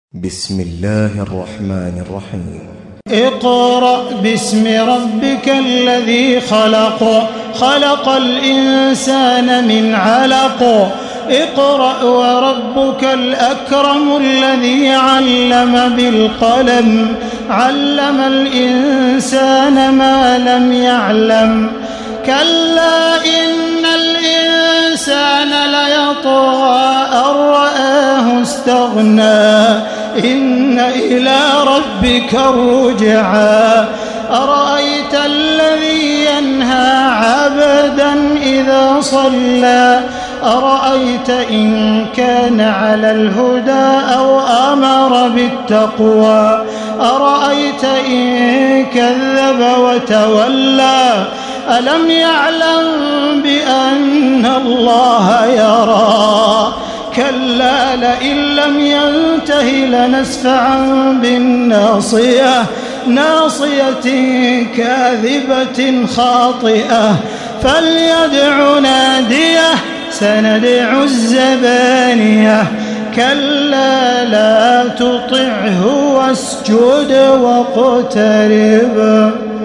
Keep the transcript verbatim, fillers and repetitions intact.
بسم الله الرحمن الرحيم. اقرأ باسم ربك الذي خلق خلق الإنسان من علق اقرأ وربك الأكرم الذي علم بالقلم علم الإنسان ما لم يعلم كلا إن الإنسان ليطغى أن رآه استغنى إن إلى ربك الرجعى أرأيت الذي ينهى عبدا إذا صلى أرأيت إن كان على الهدى أو أمر بالتقوى أرأيت إن كذب وتولى ألم يعلم بأن الله يرى كلا لئن لم ينته لنسفعا بالناصية ناصية كاذبة خاطئة فليدع ناديه سندع الزبانية كلا لا تطعه واسجد واقترب.